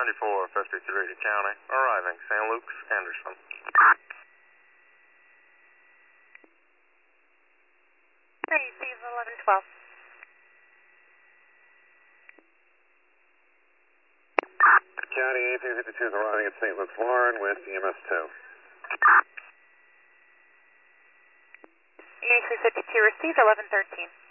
9453 to County, arriving San Luke's, Anderson. Receive 1112. County 1852 is arriving at St. Luke's Lauren with EMS 2. 8352 received 1113.